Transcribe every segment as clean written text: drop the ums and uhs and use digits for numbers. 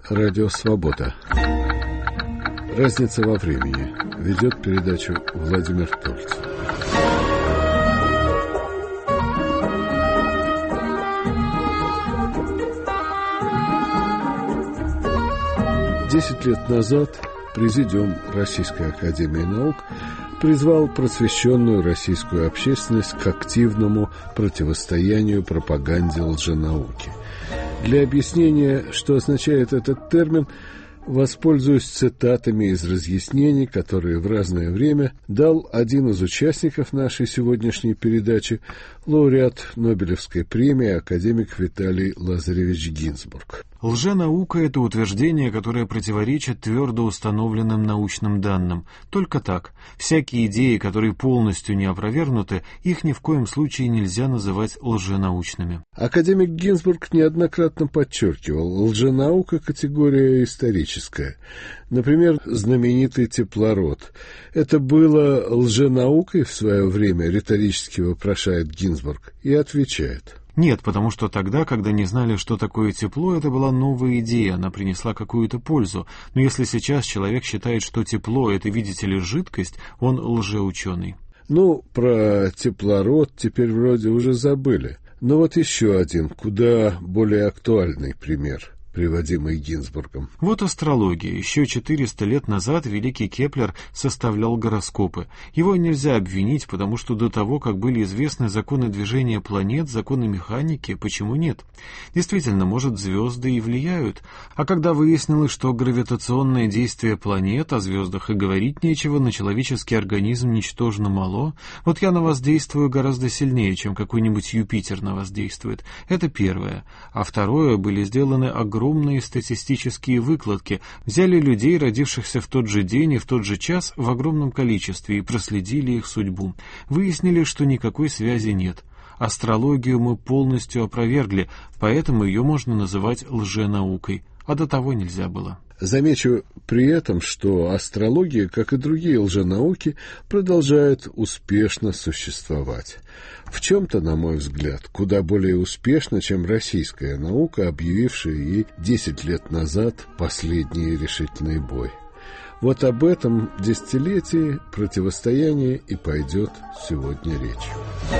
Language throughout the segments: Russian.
Радио «Свобода». Разница во времени. Ведет передачу Владимир Тольцев. Десять лет назад Президиум Российской академии наук призвал просвещенную российскую общественность к активному противостоянию пропаганде лженауки. Для объяснения, что означает этот термин, воспользуюсь цитатами из разъяснений, которые в разное время дал один из участников нашей сегодняшней передачи, лауреат Нобелевской премии, академик Виталий Лазаревич Гинзбург. Лженаука – это утверждение, которое противоречит твердо установленным научным данным. Только так. Всякие идеи, которые полностью не опровергнуты, их ни в коем случае нельзя называть лженаучными. Академик Гинзбург неоднократно подчеркивал, лженаука – категория историческая. Например, знаменитый теплород. Это было лженаукой в свое время, риторически вопрошает Гинзбург, и отвечает. Нет, потому что тогда, когда не знали, что такое тепло, это была новая идея, она принесла какую-то пользу. Но если сейчас человек считает, что тепло – это, видите ли, жидкость, он лжеученый. Про теплород теперь вроде уже забыли. Но вот еще один, куда более актуальный пример, приводимый Гинзбургом. Вот астрология. Еще 400 лет назад великий Кеплер составлял гороскопы. Его нельзя обвинить, потому что до того, как были известны законы движения планет, законы механики, почему нет? Действительно, может, звезды и влияют. А когда выяснилось, что гравитационное действие планет, о звездах и говорить нечего, на человеческий организм ничтожно мало, вот я на вас действую гораздо сильнее, чем какой-нибудь Юпитер на вас действует. Это первое. А второе, были сделаны огромные статистические выкладки, взяли людей, родившихся в тот же день и в тот же час, в огромном количестве и проследили их судьбу. Выяснили, что никакой связи нет. Астрологию мы полностью опровергли, поэтому ее можно называть лженаукой, а до того нельзя было. Замечу при этом, что астрология, как и другие лженауки, продолжает успешно существовать. В чем-то, на мой взгляд, куда более успешно, чем российская наука, объявившая ей 10 лет назад последний решительный бой. Вот об этом десятилетии противостояния и пойдет сегодня речь.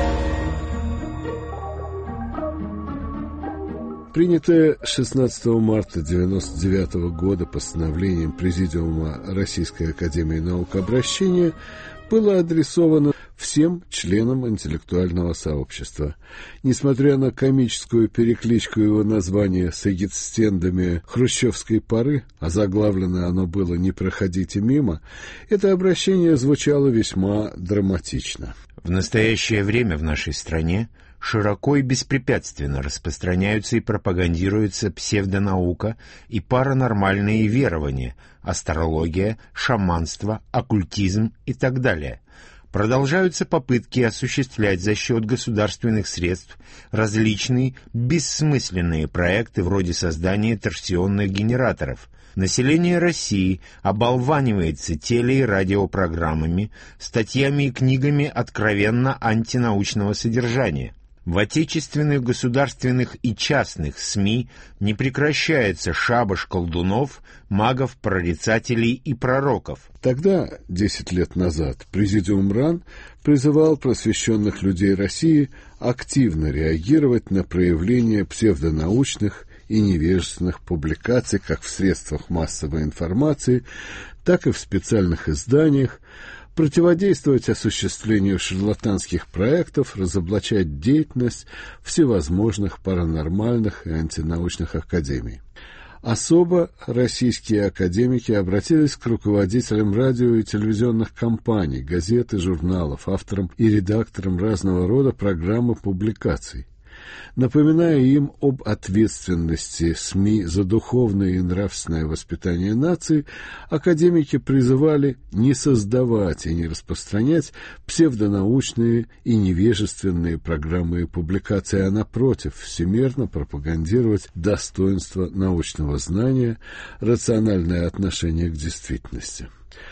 Принятое 16 марта 1999 года постановлением Президиума Российской академии наук обращение было адресовано всем членам интеллектуального сообщества. Несмотря на комическую перекличку его названия с эгидстендами хрущевской поры, а заглавлено оно было «Не проходите мимо», это обращение звучало весьма драматично. В настоящее время в нашей стране широко и беспрепятственно распространяются и пропагандируются псевдонаука и паранормальные верования, астрология, шаманство, оккультизм и так далее. Продолжаются попытки осуществлять за счет государственных средств различные бессмысленные проекты вроде создания торсионных генераторов. Население России оболванивается теле- и радиопрограммами, статьями и книгами откровенно антинаучного содержания. В отечественных, государственных и частных СМИ не прекращается шабаш колдунов, магов, прорицателей и пророков. Тогда, 10 лет назад, Президиум РАН призывал просвещенных людей России активно реагировать на проявления псевдонаучных и невежественных публикаций как в средствах массовой информации, так и в специальных изданиях, противодействовать осуществлению шарлатанских проектов, разоблачать деятельность всевозможных паранормальных и антинаучных академий. Особо российские академики обратились к руководителям радио и телевизионных компаний, газет и журналов, авторам и редакторам разного рода программ и публикаций. Напоминая им об ответственности СМИ за духовное и нравственное воспитание нации, академики призывали не создавать и не распространять псевдонаучные и невежественные программы и публикации, а напротив, всемирно пропагандировать достоинство научного знания, рациональное отношение к действительности.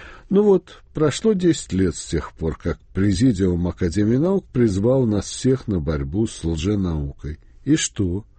Прошло 10 лет с тех пор, как Президиум Академии наук призвал нас всех на борьбу с лженаукой. И что?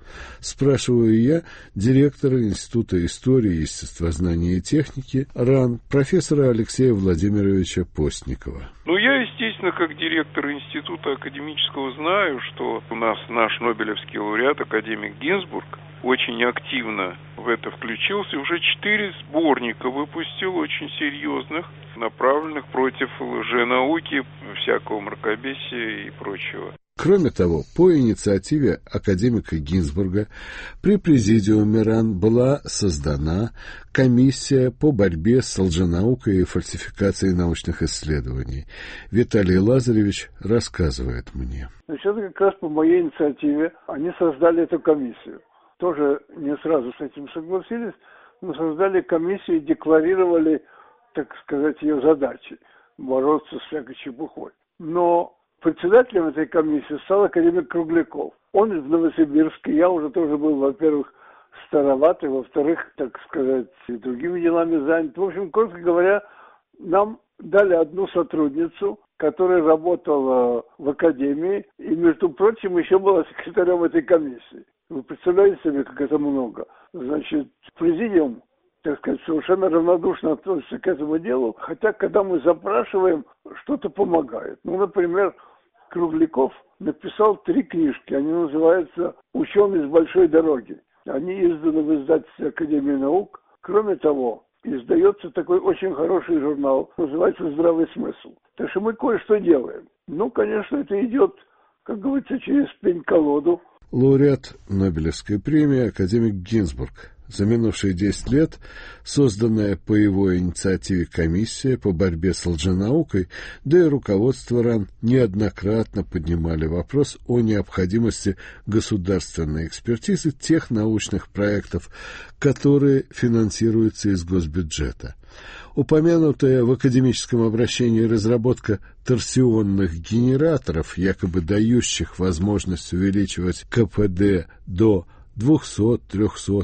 Спрашиваю я директора Института истории, естествознания и техники РАН профессора Алексея Владимировича Постникова. Я, естественно, как директор института академического знаю, что у нас наш Нобелевский лауреат, академик Гинзбург, очень активно в это включился. Уже 4 сборника выпустил, очень серьезных, направленных против лженауки, всякого мракобесия и прочего. Кроме того, по инициативе академика Гинзбурга при президиуме РАН была создана комиссия по борьбе с лженаукой и фальсификацией научных исследований. Виталий Лазаревич рассказывает мне. Это как раз по моей инициативе они создали эту комиссию. Тоже не сразу с этим согласились, но создали комиссию и декларировали, так сказать, ее задачи – бороться с всякой чепухой. Но председателем этой комиссии стал академик Кругляков. Он из Новосибирска, я уже тоже был, во-первых, староватый, во-вторых, так сказать, и другими делами занят. В общем, коротко говоря, нам дали одну сотрудницу, которая работала в академии и, между прочим, еще была секретарем этой комиссии. Вы представляете себе, как это много? Значит, президиум, так сказать, совершенно равнодушно относится к этому делу, хотя, когда мы запрашиваем, что-то помогает. Например, Кругляков написал 3 книжки, они называются «Ученый с большой дороги». Они изданы в издательстве Академии наук. Кроме того, издается такой очень хороший журнал, называется «Здравый смысл». Так что мы кое-что делаем. Конечно, это идет, как говорится, через пень-колоду. Лауреат Нобелевской премии академик Гинзбург. За минувшие 10 лет созданная по его инициативе комиссия по борьбе с лженаукой, да и руководство РАН неоднократно поднимали вопрос о необходимости государственной экспертизы тех научных проектов, которые финансируются из госбюджета. Упомянутая в академическом обращении разработка торсионных генераторов, якобы дающих возможность увеличивать КПД до 200, 300,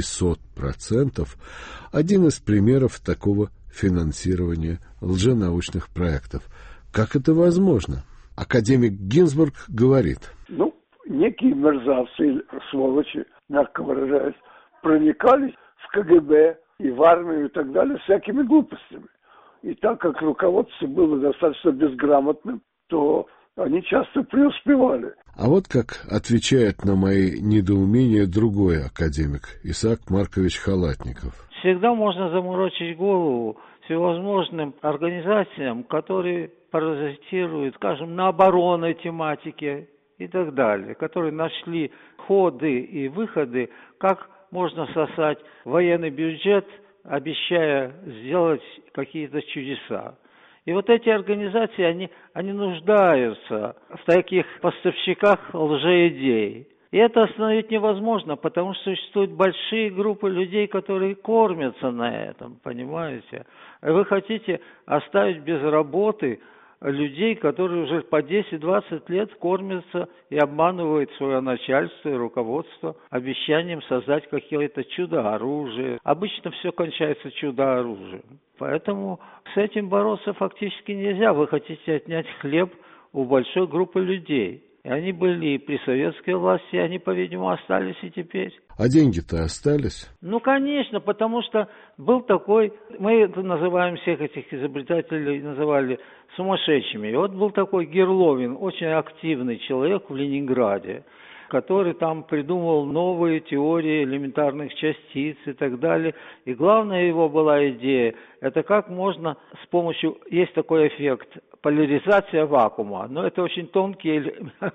500%, один из примеров такого финансирования лженаучных проектов. Как это возможно? Академик Гинзбург говорит. Некие мерзавцы, сволочи, мягко выражаясь, проникались в КГБ и в армию и так далее всякими глупостями. И так как руководство было достаточно безграмотным, то они часто преуспевали. А вот как отвечает на мои недоумения другой академик, Исаак Маркович Халатников. Всегда можно заморочить голову всевозможным организациям, которые паразитируют, скажем, на оборонной тематике и так далее, которые нашли ходы и выходы, как можно сосать военный бюджет, обещая сделать какие-то чудеса. И вот эти организации, они нуждаются в таких поставщиках лжеидей. И это остановить невозможно, потому что существуют большие группы людей, которые кормятся на этом, понимаете? И вы хотите оставить без работы людей, которые уже по 10-20 лет кормятся и обманывают свое начальство и руководство обещанием создать какое-то чудо-оружие. Обычно все кончается чудо-оружием. Поэтому с этим бороться фактически нельзя. Вы хотите отнять хлеб у большой группы людей. И они были и при советской власти, и они, по-видимому, остались и теперь. А деньги-то остались? Конечно, потому что был такой, мы называем всех этих изобретателей, называли сумасшедшими. И вот был такой Герловин, очень активный человек в Ленинграде, который там придумывал новые теории элементарных частиц и так далее. И главная его была идея, это как можно с помощью, есть такой эффект, поляризация вакуума, но это очень тонкий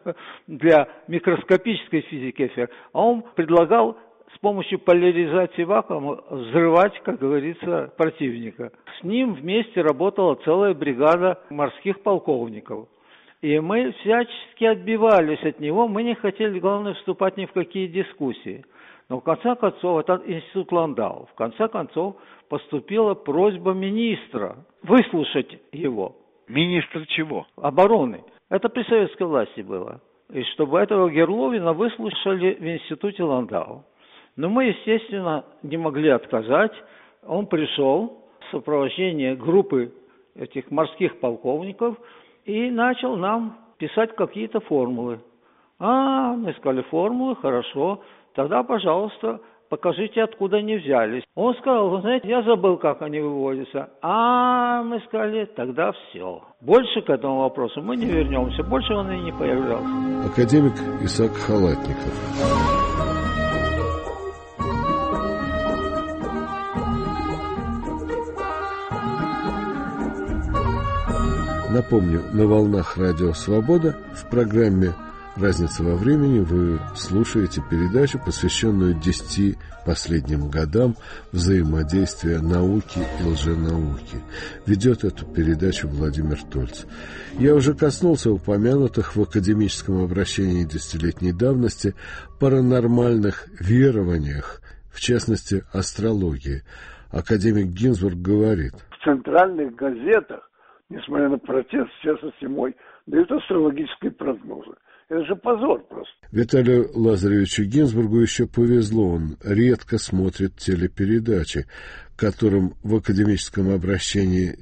для микроскопической физики эффект. А он предлагал с помощью поляризации вакуума взрывать, как говорится, противника. С ним вместе работала целая бригада морских полковников. И мы всячески отбивались от него, мы не хотели, главное, вступать ни в какие дискуссии. Но в конце концов, это институт Ландау, в конце концов поступила просьба министра выслушать его. Министр чего? Обороны. Это при советской власти было. И чтобы этого Герловина выслушали в институте Ландау. Но мы, естественно, не могли отказать. Он пришел в сопровождении группы этих морских полковников и начал нам писать какие-то формулы. Мы сказали, формулы, хорошо, тогда, пожалуйста, покажите, откуда они взялись. Он сказал, вы знаете, я забыл, как они выводятся. Мы сказали, тогда все. Больше к этому вопросу мы не вернемся, больше он и не появлялся. Академик Исаак Халатников. Напомню, на волнах Радио Свобода в программе «Разница во времени» вы слушаете передачу, посвященную 10 последним годам взаимодействия науки и лженауки. Ведет эту передачу Владимир Тольц. Я уже коснулся упомянутых в академическом обращении десятилетней давности паранормальных верованиях, в частности, астрологии. Академик Гинзбург говорит: в центральных газетах, несмотря на протест, в частности мой, дают астрологические прогнозы. Это же позор просто. Виталию Лазаревичу Гинзбургу еще повезло. Он редко смотрит телепередачи, которым в академическом обращении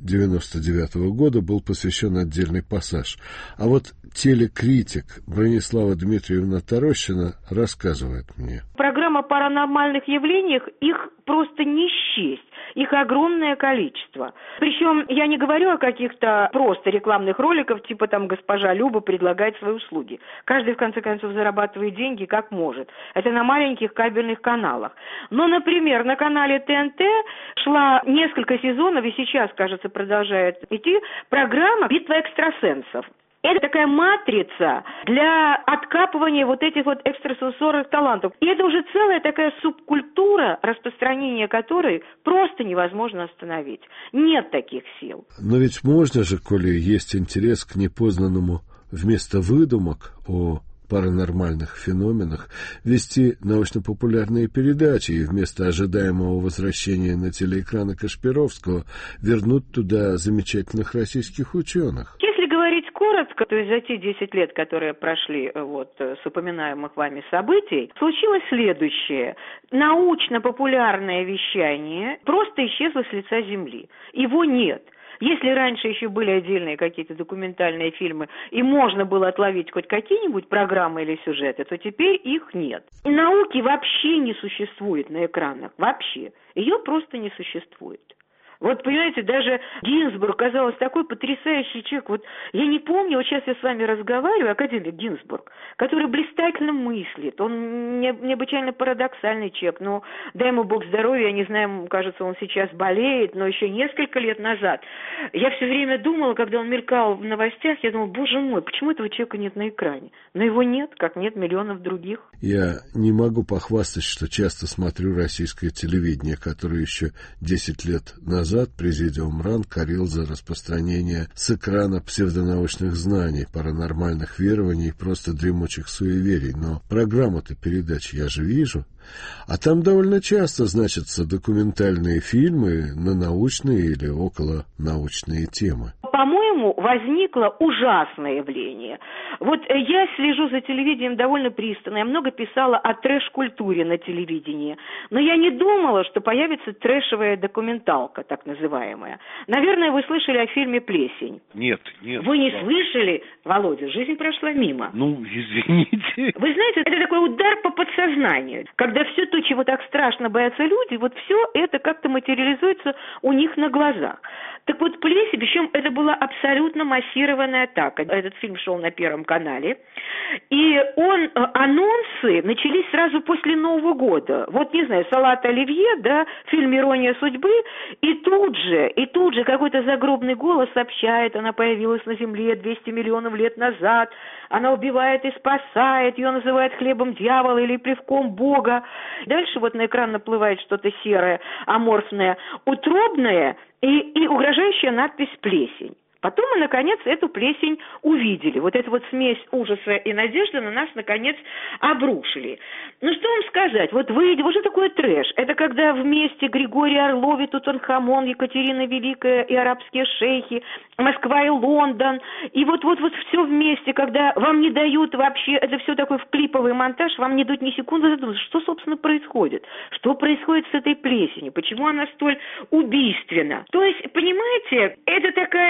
99-го года был посвящен отдельный пассаж. А вот телекритик Бронислава Дмитриевна Тарощина рассказывает мне. Программа о паранормальных явлениях, их просто не счесть. Их огромное количество. Причем я не говорю о каких-то просто рекламных роликах, типа там госпожа Люба предлагает свои услуги. Каждый, в конце концов, зарабатывает деньги как может. Это на маленьких кабельных каналах. Но, например, на канале ТНТ шла несколько сезонов, и сейчас, кажется, продолжает идти, программа «Битва экстрасенсов». Это такая матрица для откапывания вот этих вот экстрасенсорных талантов. И это уже целая такая субкультура, распространение которой просто невозможно остановить. Нет таких сил. Но ведь можно же, коли есть интерес к непознанному, вместо выдумок о паранормальных феноменах, вести научно-популярные передачи и вместо ожидаемого возвращения на телеэкраны Кашпировского вернуть туда замечательных российских ученых. Если говорить коротко, то есть за те 10 лет, которые прошли с упоминаемых вами событий, случилось следующее. Научно-популярное вещание просто исчезло с лица Земли. Его нет. Если раньше еще были отдельные какие-то документальные фильмы, и можно было отловить хоть какие-нибудь программы или сюжеты, то теперь их нет. Науки вообще не существует на экранах. Вообще. Ее просто не существует. Вот, понимаете, даже Гинзбург, казалось, такой потрясающий человек. Вот я не помню, вот сейчас я с вами разговариваю, академик Гинзбург, который блистательно мыслит. Он необычайно парадоксальный человек. Но дай ему Бог здоровья, я не знаю, кажется, он сейчас болеет, но еще несколько лет назад я все время думала, когда он мелькал в новостях, я думала, боже мой, почему этого человека нет на экране? Но его нет, как нет миллионов других. Я не могу похвастать, что часто смотрю российское телевидение, которое еще 10 лет назад президиум РАН корил за распространение с экрана псевдонаучных знаний, паранормальных верований и просто дремучих суеверий. Но программу-то передач я же вижу. А там довольно часто значатся документальные фильмы на научные или околонаучные темы. По-моему, возникло ужасное явление. Вот я слежу за телевидением довольно пристально. Я много писала о трэш-культуре на телевидении. Но я не думала, что появится трэшевая документалка, так называемая. Наверное, вы слышали о фильме «Плесень». Нет. Вы не слышали, Володя? Жизнь прошла мимо. Извините. Вы знаете, это такой удар по подсознанию. Когда все то, чего так страшно боятся люди, вот все это как-то материализуется у них на глазах. Так вот, «Плесень», причем это была абсолютно массированная атака. Этот фильм шел на Первом канале. И анонсы начались сразу после Нового года. Вот, не знаю, «Салат оливье», да, фильм «Ирония судьбы». И тут же какой-то загробный голос сообщает, она появилась на Земле 200 миллионов лет назад. Она убивает и спасает, ее называют хлебом дьявола или плевком Бога. Дальше вот на экран наплывает что-то серое, аморфное, утробное и угрожающая надпись «Плесень». Потом мы, наконец, эту плесень увидели. Вот эту вот смесь ужаса и надежды на нас, наконец, обрушили. Ну, что вам сказать? Вот что такое трэш? Это когда вместе Григорий Орлов и Тутанхамон, Екатерина Великая и арабские шейхи, Москва и Лондон. И вот все вместе, когда вам не дают вообще, это все такой клиповый монтаж, вам не дают ни секунды задуматься, что, собственно, происходит? Что происходит с этой плесенью? Почему она столь убийственна? То есть, понимаете, это такая даже не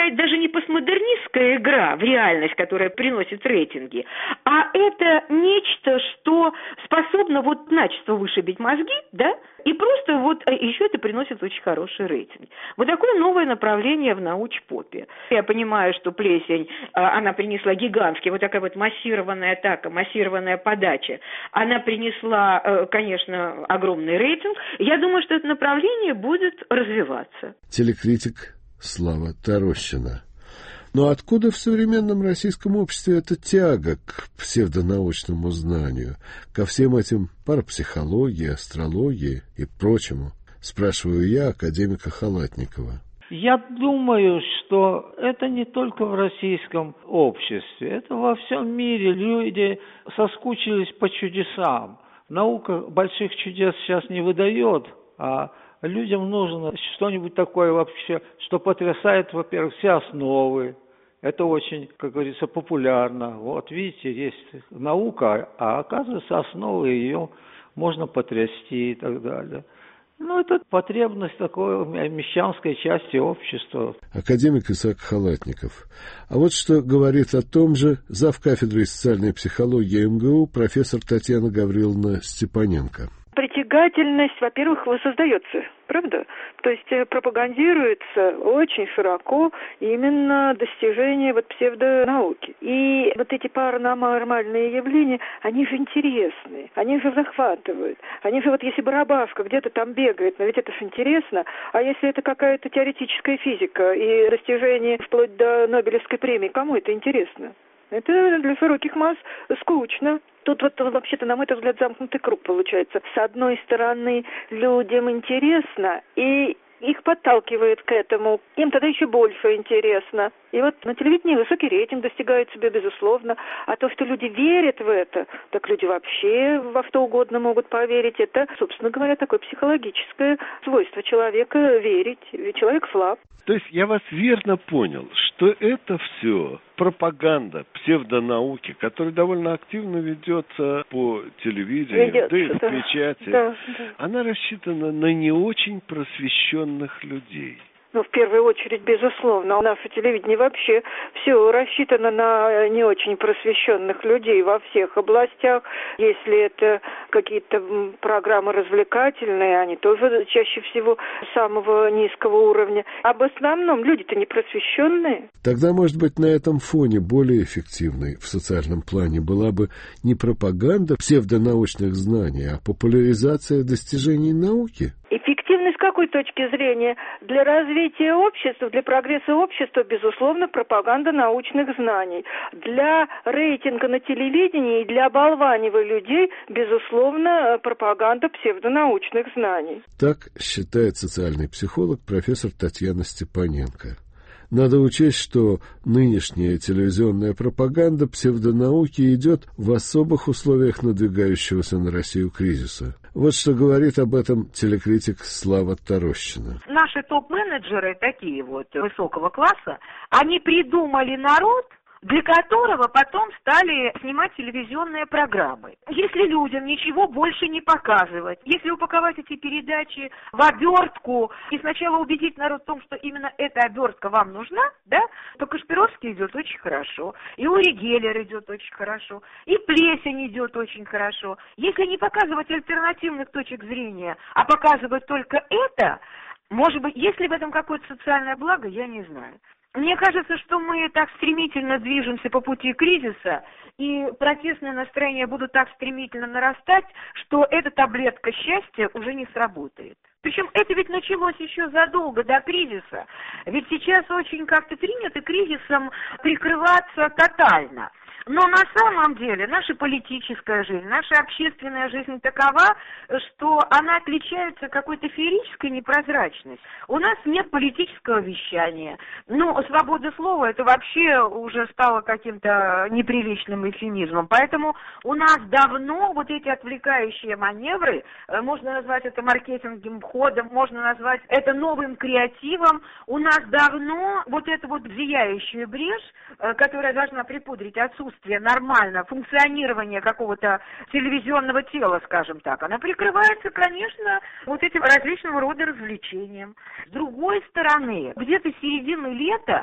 не постмодернистская игра в реальность, которая приносит рейтинги, а это нечто, что способно вот начисто вышибить мозги, да, и просто вот еще это приносит очень хороший рейтинг. Вот такое новое направление в научпопе. Я понимаю, что плесень, она принесла гигантский, вот такая вот массированная атака, массированная подача, она принесла, конечно, огромный рейтинг. Я думаю, что это направление будет развиваться. Телекритик Слава Тарощина. Но откуда в современном российском обществе эта тяга к псевдонаучному знанию, ко всем этим парапсихологии, астрологии и прочему? Спрашиваю я академика Халатникова. Я думаю, что это не только в российском обществе, это во всем мире. Люди соскучились по чудесам. Наука больших чудес сейчас не выдает, а людям нужно что-нибудь такое вообще, что потрясает, во-первых, все основы. Это очень, как говорится, популярно. Вот видите, есть наука, а оказывается, основы ее можно потрясти и так далее. Ну, это потребность такой мещанской части общества. Академик Исаак Халатников. А вот что говорит о том же завкафедрой социальной психологии МГУ профессор Татьяна Гавриловна Степаненко. Притягательность, во-первых, воссоздается, правда? То есть пропагандируется очень широко именно достижение вот псевдонауки. И вот эти паранормальные явления, они же интересны, они же захватывают. Они же вот если барабашка где-то там бегает, но ведь это же интересно. А если это какая-то теоретическая физика и достижение вплоть до Нобелевской премии, кому это интересно? Это для широких масс скучно. Тут вот вообще-то, на мой взгляд, замкнутый круг получается. С одной стороны, людям интересно, и их подталкивает к этому. Им тогда еще больше интересно. И вот на телевидении высокий рейтинг достигает себе, безусловно. А то, что люди верят в это, так люди вообще во что угодно могут поверить. Это, собственно говоря, такое психологическое свойство человека верить. Ведь человек слаб. То есть я вас верно понял, что это все пропаганда псевдонауки, которая довольно активно ведется по телевидению, да и в печати. Да. Она рассчитана на не очень просвещенных людей. Ну, в первую очередь, безусловно, наше телевидение вообще все рассчитано на не очень просвещенных людей во всех областях. Если это какие-то программы развлекательные, они тоже чаще всего самого низкого уровня. А в основном люди-то не просвещенные. Тогда, может быть, на этом фоне более эффективной в социальном плане была бы не пропаганда псевдонаучных знаний, а популяризация достижений науки? Эффективность с какой точки зрения? Для развития общества, для прогресса общества, безусловно, пропаганда научных знаний. Для рейтинга на телевидении и для оболванивания людей, безусловно, пропаганда псевдонаучных знаний. Так считает социальный психолог профессор Татьяна Степаненко. Надо учесть, что нынешняя телевизионная пропаганда псевдонауки идет в особых условиях надвигающегося на Россию кризиса. Вот что говорит об этом телекритик Слава Тарощина. Наши топ-менеджеры, такие вот высокого класса, они придумали народ, для которого потом стали снимать телевизионные программы. Если людям ничего больше не показывать, если упаковать эти передачи в обертку и сначала убедить народ в том, что именно эта обертка вам нужна, да, то Кашпировский идет очень хорошо, и Ури Геллер идет очень хорошо, и Плесень идет очень хорошо. Если не показывать альтернативных точек зрения, а показывать только это, может быть, есть ли в этом какое-то социальное благо, я не знаю. Мне кажется, что мы так стремительно движемся по пути кризиса, и протестные настроения будут так стремительно нарастать, что эта таблетка счастья уже не сработает. Причем это ведь началось еще задолго до кризиса. Ведь сейчас очень как-то принято кризисом прикрываться тотально. Но на самом деле наша политическая жизнь, наша общественная жизнь такова, что она отличается какой-то феерической непрозрачностью. У нас нет политического вещания. Ну, свобода слова, это вообще уже стало каким-то неприличным эвфемизмом. Поэтому у нас давно вот эти отвлекающие маневры, можно назвать это маркетинговым ходом, можно назвать это новым креативом. У нас давно вот эта вот зияющая брешь, которая должна припудрить отсутствие нормально функционирования какого-то телевизионного тела, скажем так, она прикрывается, конечно, вот этим различного рода развлечением. С другой стороны, где-то с середины лета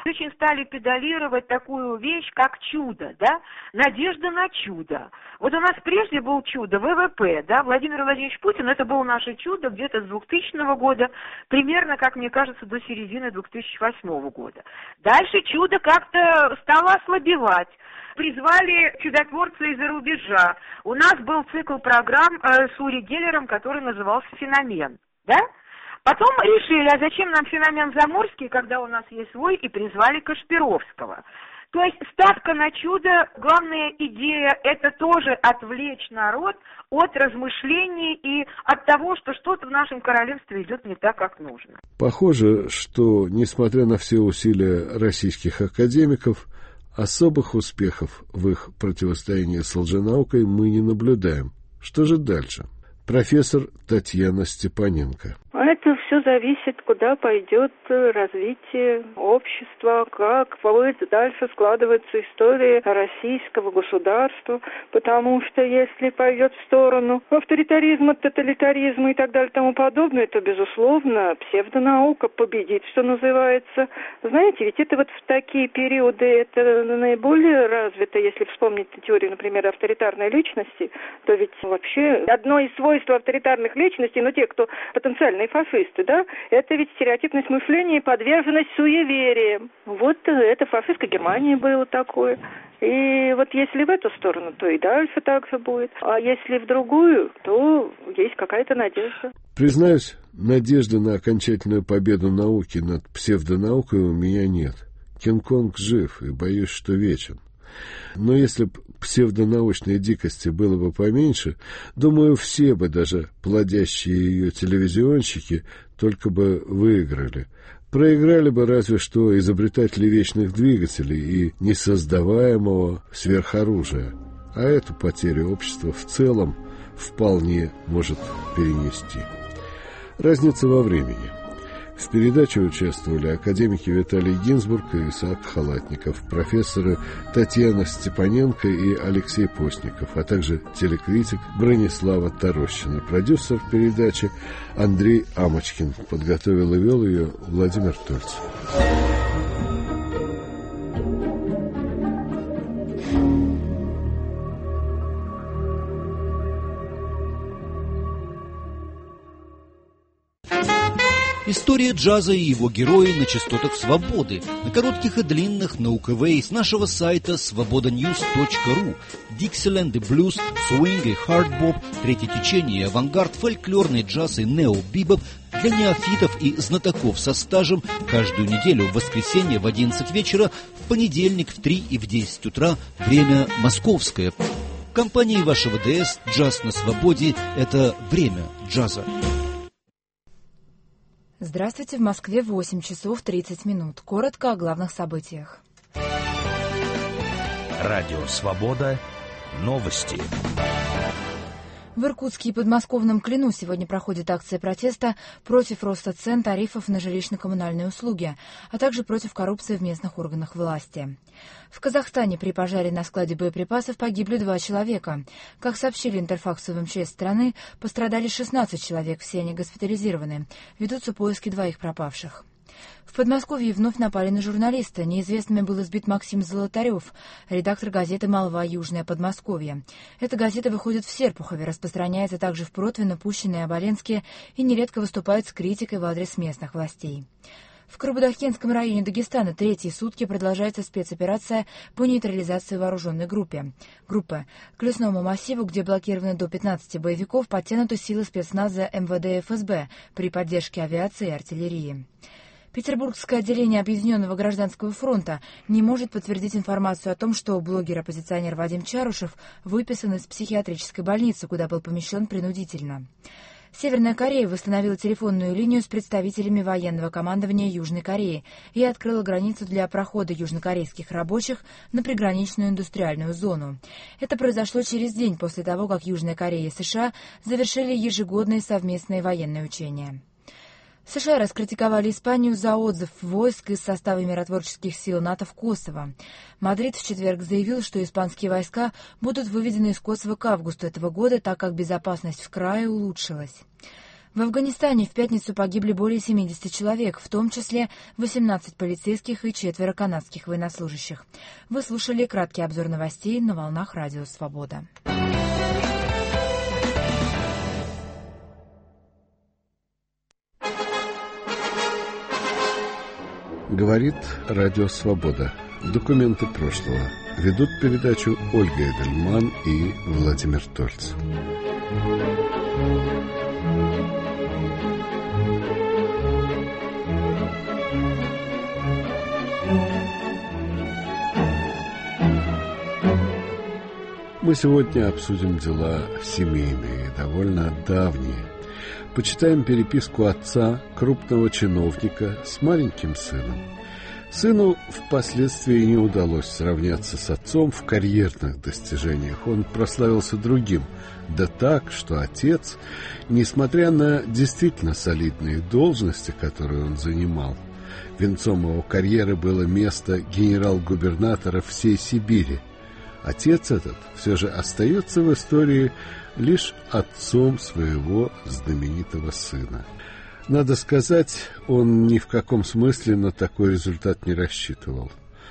очень стали педалировать такую вещь, как чудо, да, надежда на чудо. Вот у нас прежде был чудо ВВП, да, Владимир Владимирович Путин, это было наше чудо где-то с 2000 года, примерно, как мне кажется, до середины 2008 года. Дальше чудо как-то стало ослабевать. Призвали чудотворца из-за рубежа. У нас был цикл программ с Ури Геллером, который назывался «Феномен», да? Потом решили, а зачем нам феномен Заморский, когда у нас есть свой, и призвали Кашпировского. То есть ставка на чудо, главная идея, это тоже отвлечь народ от размышлений и от того, что что-то в нашем королевстве идет не так, как нужно. Похоже, что, несмотря на все усилия российских академиков, особых успехов в их противостоянии с лженаукой мы не наблюдаем. Что же дальше? Профессор Татьяна Степаненко. Это все зависит, куда пойдет развитие общества, как будет дальше складываться история российского государства, потому что если пойдет в сторону авторитаризма, тоталитаризма и так далее и тому подобное, то, безусловно, псевдонаука победит, что называется. Знаете, ведь это вот в такие периоды это наиболее развито, если вспомнить теорию, например, авторитарной личности, то ведь вообще одно из свойств авторитарных личностей, те, кто потенциальные фашисты, да, это ведь стереотипность мышления и подверженность суевериям. Вот это фашистской Германии было такое. И вот если в эту сторону, то и дальше так же будет. А если в другую, то есть какая-то надежда. Признаюсь, надежды на окончательную победу науки над псевдонаукой у меня нет. Кинг-Конг жив и боюсь, что вечен. Но если б псевдонаучной дикости было бы поменьше, думаю, все бы, даже плодящие ее телевизионщики, только бы выиграли. Проиграли бы разве что изобретатели вечных двигателей и несоздаваемого сверхоружия. А эту потерю общество в целом вполне может перенести. Разница во времени. В передаче участвовали академики Виталий Гинзбург и Исаак Халатников, профессоры Татьяна Степаненко и Алексей Постников, а также телекритик Бронислава Тарощина, продюсер передачи Андрей Амочкин. Подготовил и вел ее Владимир Тольцев. История джаза и его герои на частотах свободы, на коротких и длинных, на УКВ и с нашего сайта svobodanews.ru. Диксиленд и блюз, свинг и хардбоп, третье течение, авангард, фольклорный джаз и нео-бибоп для неофитов и знатоков со стажем каждую неделю в воскресенье в 11 вечера, в понедельник в 3 и в 10 утра, время московское. В компании вашего ДС «Джаз на свободе» — это время джаза. Здравствуйте, в Москве 8 часов 30 минут. Коротко о главных событиях. Радио «Свобода». Новости. В Иркутске и подмосковном Клину сегодня проходит акция протеста против роста цен тарифов на жилищно-коммунальные услуги, а также против коррупции в местных органах власти. В Казахстане при пожаре на складе боеприпасов погибли 2 человека. Как сообщили Интерфаксу в МЧС страны, пострадали 16 человек, все они госпитализированы. Ведутся поиски 2 пропавших. В Подмосковье вновь напали на журналиста. Неизвестными был избит Максим Золотарев, редактор газеты «Молва. Южное Подмосковье». Эта газета выходит в Серпухове, распространяется также в Протвино, Пущино и Оболенске и нередко выступает с критикой в адрес местных властей. В Карабудакенском районе Дагестана 3-й сутки продолжается спецоперация по нейтрализации вооруженной группы. К лесному массиву, где блокированы до 15 боевиков, подтянуты силы спецназа МВД и ФСБ при поддержке авиации и артиллерии. Петербургское отделение Объединенного гражданского фронта не может подтвердить информацию о том, что блогер-оппозиционер Вадим Чарушев выписан из психиатрической больницы, куда был помещен принудительно. Северная Корея восстановила телефонную линию с представителями военного командования Южной Кореи и открыла границу для прохода южнокорейских рабочих на приграничную индустриальную зону. Это произошло через день после того, как Южная Корея и США завершили ежегодные совместные военные учения. США раскритиковали Испанию за отзыв войск из состава миротворческих сил НАТО в Косово. Мадрид в четверг заявил, что испанские войска будут выведены из Косово к августу этого года, так как безопасность в крае улучшилась. В Афганистане в пятницу погибли более 70 человек, в том числе 18 полицейских и 4 канадских военнослужащих. Вы слушали краткий обзор новостей на волнах Радио Свобода. Говорит Радио Свобода. Документы прошлого. Ведут передачу Ольга Эдельман и Владимир Тольц. Мы сегодня обсудим дела семейные, довольно давние. Почитаем переписку отца, крупного чиновника, с маленьким сыном. Сыну впоследствии не удалось сравняться с отцом в карьерных достижениях. Он прославился другим, да так, что отец, несмотря на действительно солидные должности, которые он занимал, венцом его карьеры было место генерал-губернатора всей Сибири. Отец этот все же остается в истории лишь отцом своего знаменитого сына. Надо сказать, он ни в каком смысле на такой результат не рассчитывал.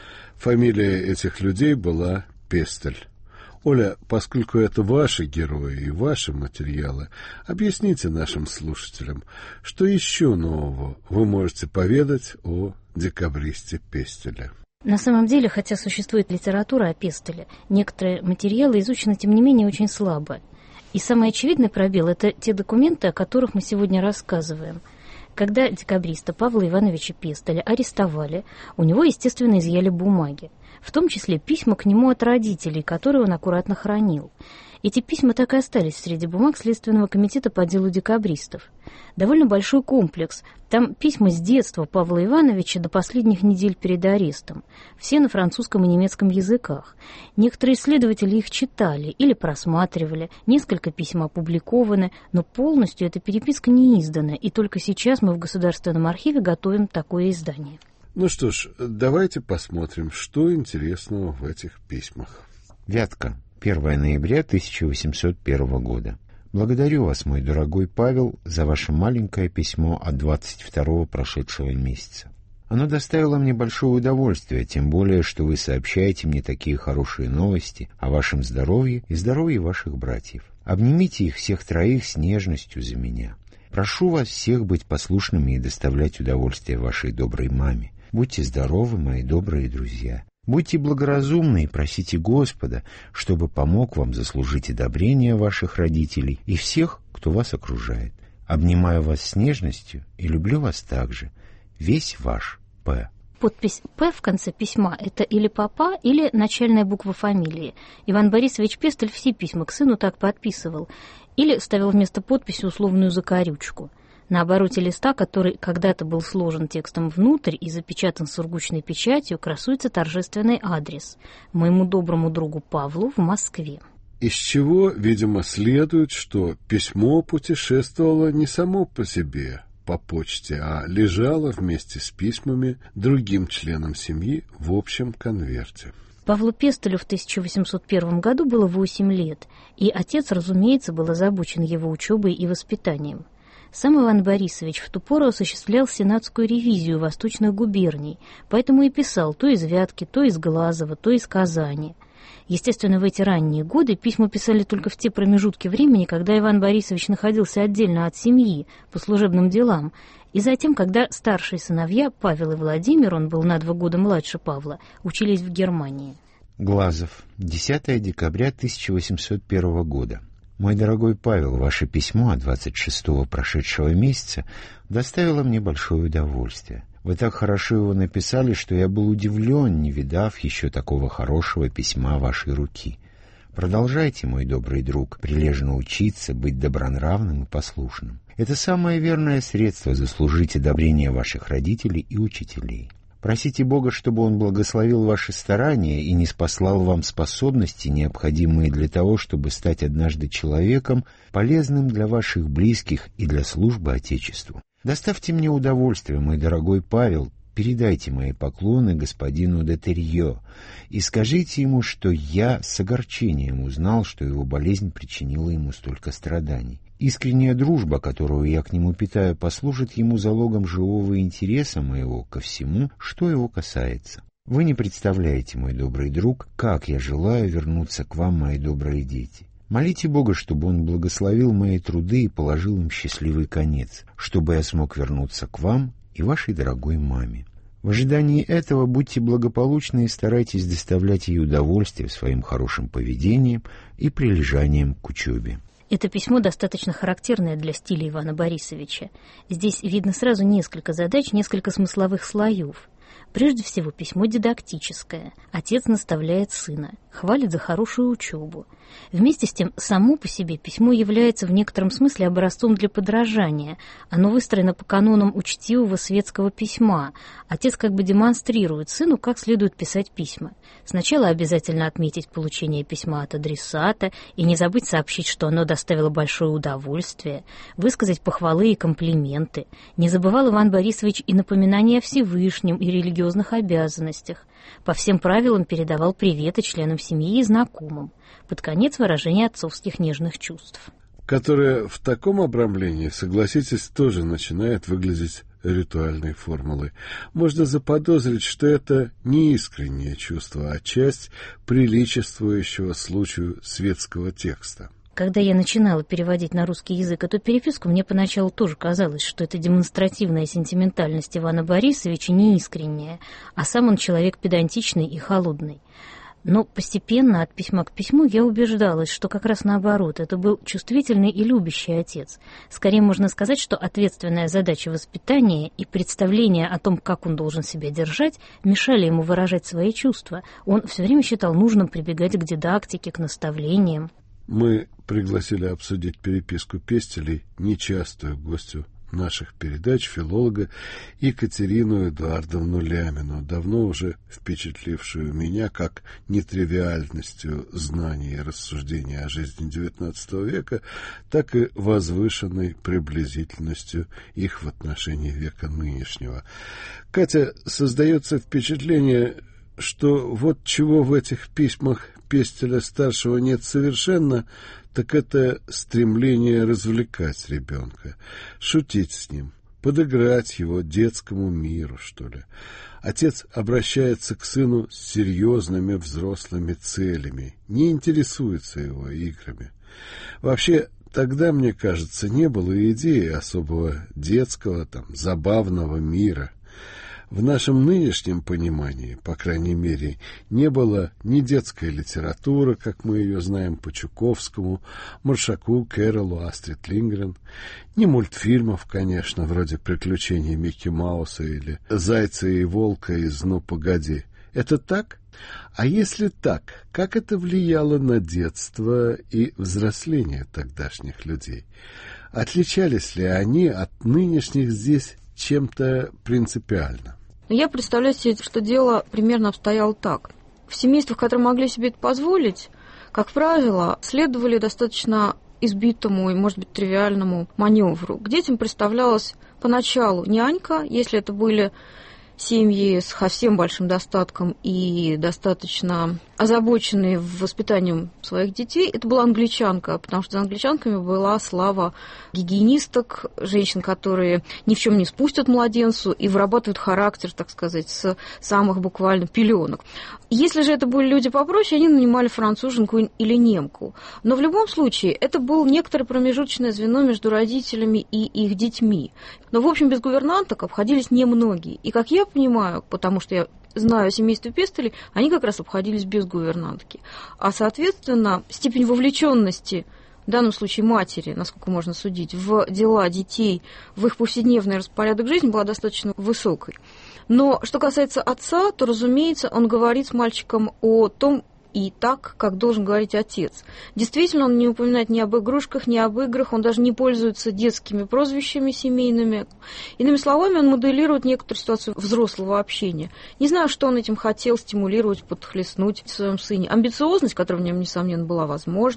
Фамилия этих людей была Пестель. Оля, поскольку это ваши герои и ваши материалы, объясните нашим слушателям, что еще нового вы можете поведать о декабристе Пестеле. На самом деле, хотя существует литература о Пестеле, некоторые материалы изучены, тем не менее, очень слабо. И самый очевидный пробел – это те документы, о которых мы сегодня рассказываем. Когда декабриста Павла Ивановича Пестеля арестовали, у него, естественно, изъяли бумаги, в том числе письма к нему от родителей, которые он аккуратно хранил. Эти письма так и остались среди бумаг Следственного комитета по делу декабристов. Довольно большой комплекс. Там письма с детства Павла Ивановича до последних недель перед арестом. Все на французском и немецком языках. Некоторые исследователи их читали или просматривали. Несколько писем опубликованы, но полностью эта переписка не издана. И только сейчас мы в Государственном архиве готовим такое издание. Ну что ж, давайте посмотрим, что интересного в этих письмах. Вятка. 1 ноября 1801 года. Благодарю вас, мой дорогой Павел, за ваше маленькое письмо от 22-го прошедшего месяца. Оно доставило мне большое удовольствие, тем более, что вы сообщаете мне такие хорошие новости о вашем здоровье и здоровье ваших братьев. Обнимите их всех троих с нежностью за меня. Прошу вас всех быть послушными и доставлять удовольствие вашей доброй маме. Будьте здоровы, мои добрые друзья. Будьте благоразумны и просите Господа, чтобы помог вам заслужить одобрение ваших родителей и всех, кто вас окружает. Обнимаю вас с нежностью и люблю вас также. Весь ваш П. Подпись «П» в конце письма – это или папа, или начальная буква фамилии. Иван Борисович Пестель все письма к сыну так подписывал. Или ставил вместо подписи условную закорючку. На обороте листа, который когда-то был сложен текстом внутрь и запечатан сургучной печатью, красуется торжественный адрес: моему доброму другу Павлу в Москве. Из чего, видимо, следует, что письмо путешествовало не само по себе, по почте, а лежало вместе с письмами другим членам семьи в общем конверте. Павлу Пестелю в 1801 году было 8 лет, и отец, разумеется, был озабочен его учебой и воспитанием. Сам Иван Борисович в ту пору осуществлял сенатскую ревизию восточных губерний, поэтому и писал то из Вятки, то из Глазова, то из Казани. Естественно, в эти ранние годы письма писали только в те промежутки времени, когда Иван Борисович находился отдельно от семьи по служебным делам, и затем, когда старшие сыновья, Павел и Владимир, он был на 2 года младше Павла, учились в Германии. Глазов, 10 декабря 1801 года. Мой дорогой Павел, ваше письмо от 26-го прошедшего месяца доставило мне большое удовольствие. Вы так хорошо его написали, что я был удивлен, не видав еще такого хорошего письма вашей руки. Продолжайте, мой добрый друг, прилежно учиться, быть добронравным и послушным. Это самое верное средство заслужить одобрение ваших родителей и учителей. Просите Бога, чтобы Он благословил ваши старания и ниспослал вам способности, необходимые для того, чтобы стать однажды человеком, полезным для ваших близких и для службы Отечеству. Доставьте мне удовольствие, мой дорогой Павел, передайте мои поклоны господину де Терьё и скажите ему, что я с огорчением узнал, что его болезнь причинила ему столько страданий. Искренняя дружба, которую я к нему питаю, послужит ему залогом живого интереса моего ко всему, что его касается. Вы не представляете, мой добрый друг, как я желаю вернуться к вам, мои добрые дети. Молите Бога, чтобы Он благословил мои труды и положил им счастливый конец, чтобы я смог вернуться к вам и вашей дорогой маме. В ожидании этого будьте благополучны и старайтесь доставлять ей удовольствие своим хорошим поведением и прилежанием к учебе. Это письмо достаточно характерное для стиля Ивана Борисовича. Здесь видно сразу несколько задач, несколько смысловых слоев. Прежде всего, письмо дидактическое. Отец наставляет сына, хвалит за хорошую учебу. Вместе с тем, само по себе письмо является в некотором смысле образцом для подражания. Оно выстроено по канонам учтивого светского письма. Отец как бы демонстрирует сыну, как следует писать письма. Сначала обязательно отметить получение письма от адресата и не забыть сообщить, что оно доставило большое удовольствие, высказать похвалы и комплименты. Не забывал Иван Борисович и напоминания о Всевышнем и религиозных обязанностях. По всем правилам передавал приветы членам семьи и знакомым. Под конец выражение отцовских нежных чувств. Которое в таком обрамлении, согласитесь, тоже начинает выглядеть ритуальной формулой. Можно заподозрить, что это не искреннее чувство, а часть приличествующего случаю светского текста. Когда я начинала переводить на русский язык эту переписку, мне поначалу тоже казалось, что это демонстративная сентиментальность Ивана Борисовича не искренняя, а сам он человек педантичный и холодный. Но постепенно от письма к письму я убеждалась, что как раз наоборот, это был чувствительный и любящий отец. Скорее можно сказать, что ответственная задача воспитания и представление о том, как он должен себя держать, мешали ему выражать свои чувства. Он все время считал нужным прибегать к дидактике, к наставлениям. Мы пригласили обсудить переписку Пестелей нечастую гостью наших передач, филолога Екатерину Эдуардовну Лямину, давно уже впечатлившую меня как нетривиальностью знаний и рассуждений о жизни XIX века, так и возвышенной приблизительностью их в отношении века нынешнего. Катя, создается впечатление, что вот чего в этих письмах Пестеля-старшего нет совершенно, так это стремление развлекать ребенка, шутить с ним, подыграть его детскому миру, что ли. Отец обращается к сыну с серьезными взрослыми целями, не интересуется его играми. Вообще, тогда, мне кажется, не было идеи особого детского, забавного мира. В нашем нынешнем понимании, по крайней мере, не было ни детской литературы, как мы ее знаем по Чуковскому, Маршаку, Кэрролу, Астрид Лингрен, ни мультфильмов, конечно, вроде «Приключений Микки Мауса» или «Зайца и волка» из «Ну, погоди». Это так? А если так, как это влияло на детство и взросление тогдашних людей? Отличались ли они от нынешних здесь чем-то принципиально? Я представляю себе, что дело примерно обстояло так. В семействах, которые могли себе это позволить, как правило, следовали достаточно избитому и, может быть, тривиальному маневру. К детям представлялась поначалу нянька, если это были семьи с совсем большим достатком и достаточно озабоченные воспитанием своих детей, это была англичанка, потому что за англичанками была слава гигиенисток, женщин, которые ни в чем не спустят младенцу и вырабатывают характер, так сказать, с самых буквально пеленок. Если же это были люди попроще, они нанимали француженку или немку. Но в любом случае это было некоторое промежуточное звено между родителями и их детьми. Но, в общем, без гувернанток обходились немногие. И, как я понимаю, потому что я знаю о семействе Пестелей, они как раз обходились без гувернантки. А, соответственно, степень вовлеченности, в данном случае матери, насколько можно судить, в дела детей, в их повседневный распорядок жизни была достаточно высокой. Но что касается отца, то, разумеется, он говорит с мальчиком о том, и так, как должен говорить отец. Действительно, он не упоминает ни об игрушках, ни об играх, он даже не пользуется детскими прозвищами семейными. Иными словами, он моделирует некоторую ситуацию взрослого общения. Не знаю, что он этим хотел стимулировать, подхлестнуть в своем сыне. Амбициозность, которая в нем, несомненно, была возможна,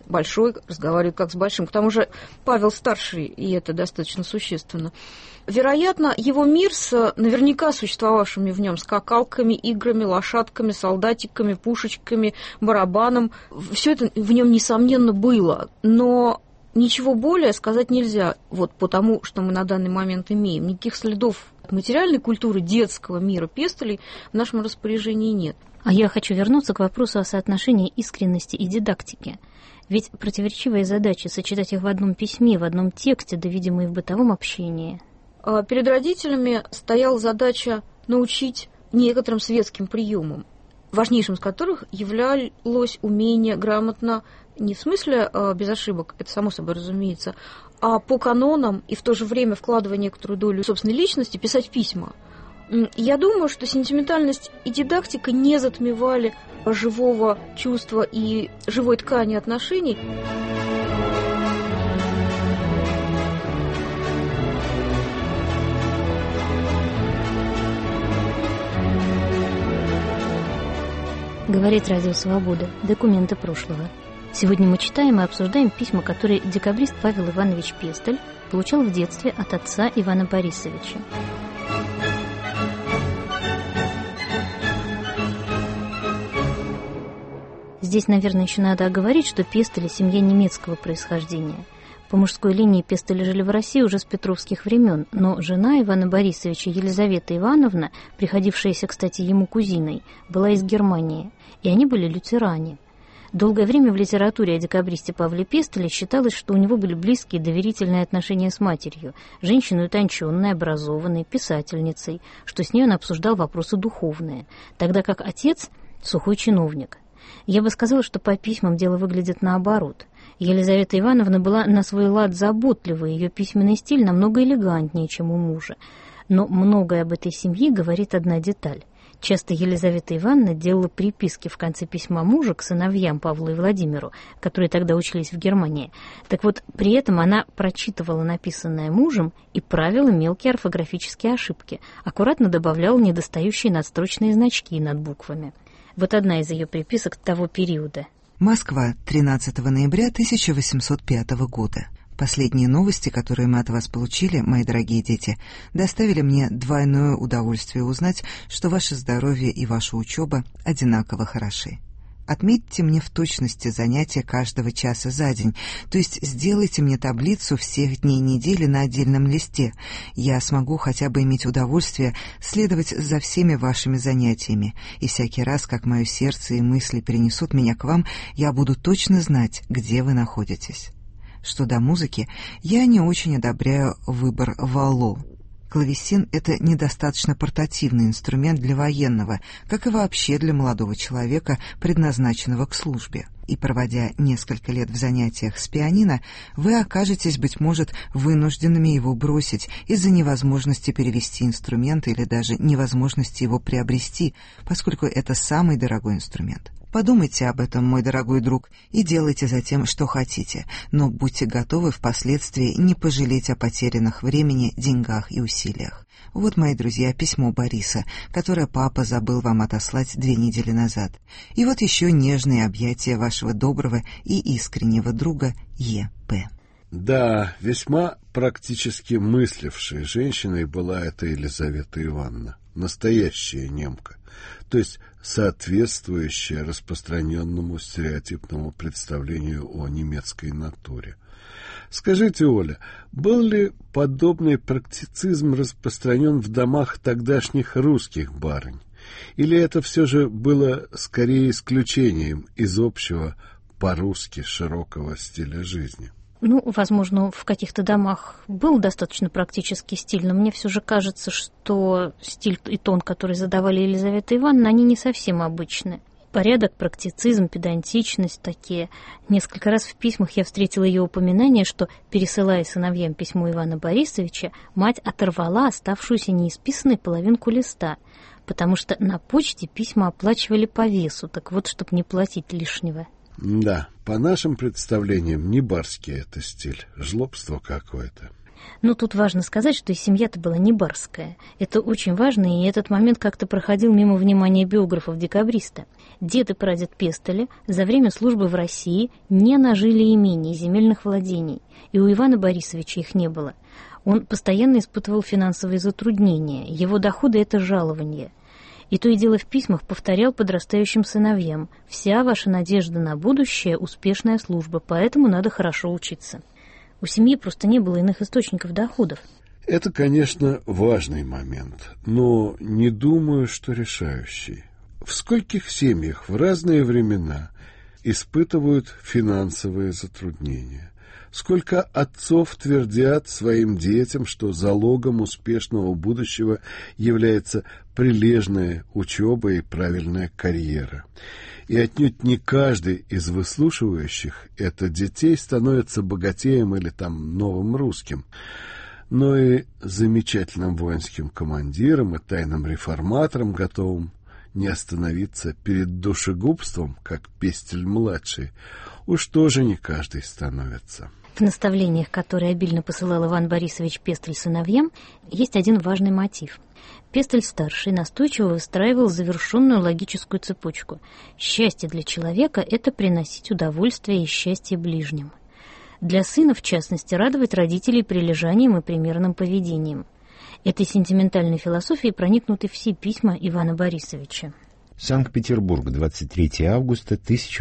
большой разговаривает как с большим. К тому же Павел старший, и это достаточно существенно. Вероятно, его мир с наверняка существовавшими в нем скакалками, играми, лошадками, солдатиками, пушечками, барабаном, все это в нем, несомненно, было. Но ничего более сказать нельзя, вот по тому, что мы на данный момент имеем. Никаких следов материальной культуры детского мира Пестелей в нашем распоряжении нет. А я хочу вернуться к вопросу о соотношении искренности и дидактики. Ведь противоречивые задачи сочетать их в одном письме, в одном тексте, да, видимо, и в бытовом общении. Перед родителями стояла задача научить некоторым светским приемам, важнейшим из которых являлось умение грамотно, не в смысле без ошибок, это само собой разумеется, а по канонам и в то же время вкладывая некоторую долю собственной личности, писать письма. Я думаю, что сентиментальность и дидактика не затмевали живого чувства и живой ткани отношений. Говорит Радио Свобода. Документы прошлого. Сегодня мы читаем и обсуждаем письма, которые декабрист Павел Иванович Пестель получал в детстве от отца Ивана Борисовича. Здесь, наверное, еще надо оговорить, что Пестели – семья немецкого происхождения. По мужской линии Пестели жили в России уже с петровских времен, но жена Ивана Борисовича, Елизавета Ивановна, приходившаяся, кстати, ему кузиной, была из Германии, и они были лютеране. Долгое время в литературе о декабристе Павле Пестеле считалось, что у него были близкие доверительные отношения с матерью, женщиной утонченной, образованной, писательницей, что с ней он обсуждал вопросы духовные, тогда как отец – сухой чиновник. Я бы сказала, что по письмам дело выглядит наоборот. Елизавета Ивановна была на свой лад заботлива, ее письменный стиль намного элегантнее, чем у мужа. Но многое об этой семье говорит одна деталь. Часто Елизавета Ивановна делала приписки в конце письма мужа к сыновьям Павлу и Владимиру, которые тогда учились в Германии. Так вот, при этом она прочитывала написанное мужем и правила мелкие орфографические ошибки, аккуратно добавляла недостающие надстрочные значки над буквами. Вот одна из ее приписок того периода. Москва, 13 ноября 1805 года. Последние новости, которые мы от вас получили, мои дорогие дети, доставили мне двойное удовольствие узнать, что ваше здоровье и ваша учеба одинаково хороши. Отметьте мне в точности занятия каждого часа за день, то есть сделайте мне таблицу всех дней недели на отдельном листе. Я смогу хотя бы иметь удовольствие следовать за всеми вашими занятиями, и всякий раз, как мое сердце и мысли перенесут меня к вам, я буду точно знать, где вы находитесь. Что до музыки, я не очень одобряю выбор вало. Клавесин — это недостаточно портативный инструмент для военного, как и вообще для молодого человека, предназначенного к службе. И проводя несколько лет в занятиях с пианино, вы окажетесь, быть может, вынужденными его бросить из-за невозможности перевести инструмент или даже невозможности его приобрести, поскольку это самый дорогой инструмент. Подумайте об этом, мой дорогой друг, и делайте затем, что хотите, но будьте готовы впоследствии не пожалеть о потерянных времени, деньгах и усилиях. Вот, мои друзья, письмо Бориса, которое папа забыл вам отослать 2 недели назад. И вот еще нежные объятия вашего доброго и искреннего друга Е.П. Да, весьма практически мыслившей женщиной была эта Елизавета Ивановна, настоящая немка, то есть соответствующая распространенному стереотипному представлению о немецкой натуре. Скажите, Оля, был ли подобный практицизм распространен в домах тогдашних русских барынь? Или это все же было скорее исключением из общего по-русски широкого стиля жизни? Ну, возможно, в каких-то домах был достаточно практический стиль, но мне все же кажется, что стиль и тон, который задавали Елизавета Ивановна, они не совсем обычны. Порядок, практицизм, педантичность такие. Несколько раз в письмах я встретила ее упоминание, что, пересылая сыновьям письмо Ивана Борисовича, мать оторвала оставшуюся неисписанной половинку листа, потому что на почте письма оплачивали по весу, так вот, чтобы не платить лишнего. Да, по нашим представлениям, не барский это стиль, жлобство какое-то. Но тут важно сказать, что и семья-то была не барская. Это очень важно, и этот момент как-то проходил мимо внимания биографов-декабриста. Дед и прадед Пестеля за время службы в России не нажили имений и земельных владений, и у Ивана Борисовича их не было. Он постоянно испытывал финансовые затруднения, его доходы — это жалование. И то и дело в письмах повторял подрастающим сыновьям: «Вся ваша надежда на будущее — успешная служба, поэтому надо хорошо учиться». У семьи просто не было иных источников доходов. Это, конечно, важный момент, но не думаю, что решающий. В скольких семьях в разные времена испытывают финансовые затруднения? Сколько отцов твердят своим детям, что залогом успешного будущего является прилежная учеба и правильная карьера? И отнюдь не каждый из выслушивающих это детей становится богатеем или новым русским, но и замечательным воинским командиром и тайным реформатором, готовым не остановиться перед душегубством, как Пестель-младший, уж тоже не каждый становится. В наставлениях, которые обильно посылал Иван Борисович Пестель сыновьям, есть один важный мотив. Пестель-старший настойчиво выстраивал завершенную логическую цепочку. Счастье для человека — это приносить удовольствие и счастье ближним. Для сына, в частности, радовать родителей прилежанием и примерным поведением. Этой сентиментальной философией проникнуты все письма Ивана Борисовича. Санкт-Петербург, 23 августа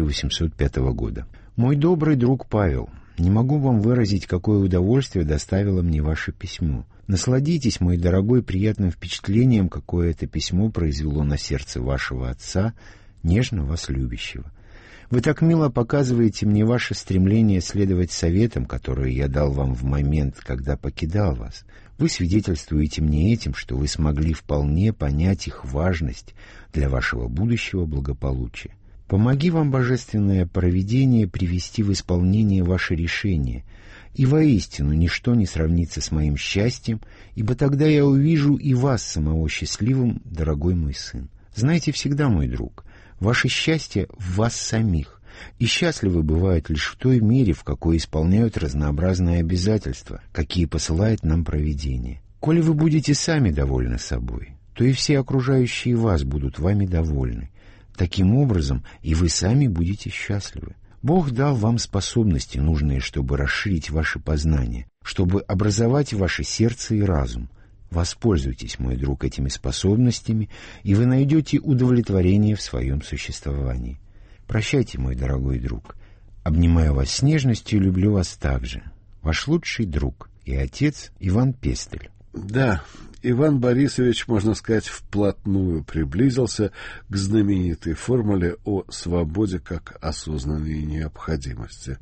1805 года. Мой добрый друг Павел, не могу вам выразить, какое удовольствие доставило мне ваше письмо. Насладитесь, мой дорогой, приятным впечатлением, какое это письмо произвело на сердце вашего отца, нежно вас любящего. Вы так мило показываете мне ваше стремление следовать советам, которые я дал вам в момент, когда покидал вас. Вы свидетельствуете мне этим, что вы смогли вполне понять их важность для вашего будущего благополучия. Помоги вам, божественное провидение, привести в исполнение ваше решение, и воистину ничто не сравнится с моим счастьем, ибо тогда я увижу и вас самого счастливым, дорогой мой сын. Знайте всегда, мой друг, ваше счастье в вас самих, и счастливы бывают лишь в той мере, в какой исполняют разнообразные обязательства, какие посылает нам провидение. Коли вы будете сами довольны собой, то и все окружающие вас будут вами довольны. Таким образом, и вы сами будете счастливы. Бог дал вам способности, нужные, чтобы расширить ваши познания, чтобы образовать ваше сердце и разум. Воспользуйтесь, мой друг, этими способностями, и вы найдете удовлетворение в своем существовании. Прощайте, мой дорогой друг. Обнимаю вас с нежностью и люблю вас также. Ваш лучший друг и отец Иван Пестель. Да, Иван Борисович, можно сказать, вплотную приблизился к знаменитой формуле о свободе как осознанной необходимости.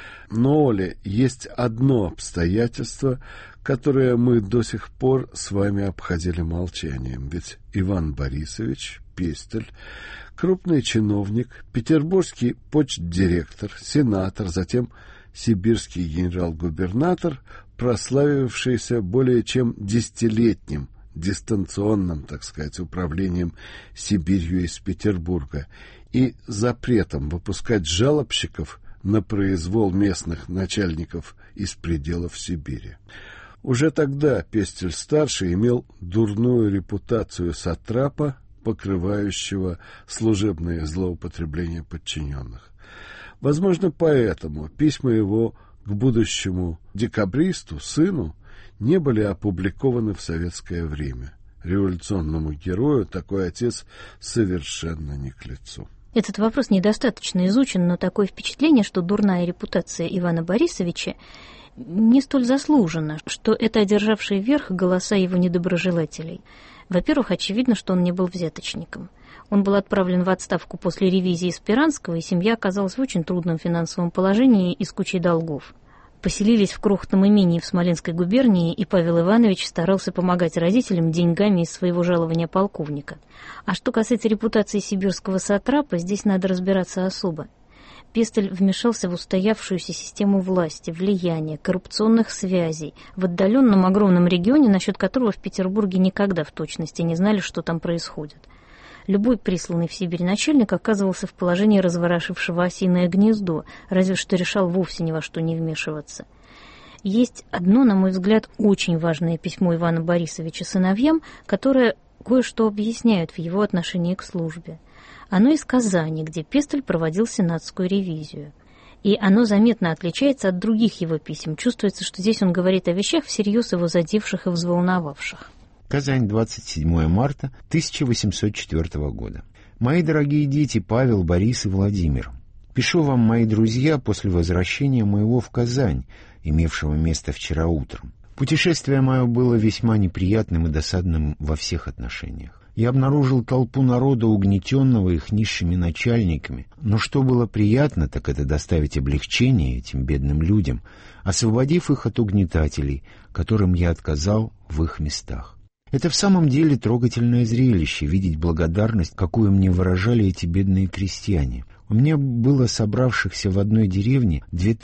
Но, Оля, есть одно обстоятельство, которое мы до сих пор с вами обходили молчанием. Ведь Иван Борисович Пестель, крупный чиновник, петербургский почтдиректор, сенатор, затем сибирский генерал-губернатор, прославившийся более чем десятилетним дистанционным, так сказать, управлением Сибирью из Петербурга и запретом выпускать жалобщиков на произвол местных начальников из пределов Сибири. Уже тогда Пестель-старший имел дурную репутацию сатрапа, покрывающего служебные злоупотребления подчиненных. Возможно, поэтому письма его к будущему декабристу, сыну, не были опубликованы в советское время. Революционному герою такой отец совершенно не к лицу. Этот вопрос недостаточно изучен, но такое впечатление, что дурная репутация Ивана Борисовича не столь заслужена, что это одержавшие верх голоса его недоброжелателей. Во-первых, очевидно, что он не был взяточником. Он был отправлен в отставку после ревизии Спиранского, и семья оказалась в очень трудном финансовом положении и с кучей долгов. Поселились в крохотном имении в Смоленской губернии, и Павел Иванович старался помогать родителям деньгами из своего жалования полковника. А что касается репутации сибирского сатрапа, здесь надо разбираться особо. Пестель вмешался в устоявшуюся систему власти, влияния, коррупционных связей в отдаленном огромном регионе, насчет которого в Петербурге никогда в точности не знали, что там происходит. Любой присланный в Сибирь начальник оказывался в положении разворошившего осиное гнездо, разве что решал вовсе ни во что не вмешиваться. есть одно, на мой взгляд, очень важное письмо Ивана Борисовича сыновьям, которое кое-что объясняет в его отношении к службе. Оно из Казани, где Пестель проводил сенатскую ревизию. И оно заметно отличается от других его писем. Чувствуется, что здесь он говорит о вещах, всерьез его задевших и взволновавших. Казань, 27 марта 1804 года. Мои дорогие дети Павел, Борис и Владимир, пишу вам, мои друзья, после возвращения моего в Казань, имевшего место вчера утром. Путешествие мое было весьма неприятным и досадным во всех отношениях. Я обнаружил толпу народа, угнетенного их низшими начальниками. Но что было приятно, так это доставить облегчение этим бедным людям, освободив их от угнетателей, которым я отказал в их местах. Это в самом деле трогательное зрелище — видеть благодарность, какую мне выражали эти бедные крестьяне. У меня было собравшихся в одной деревне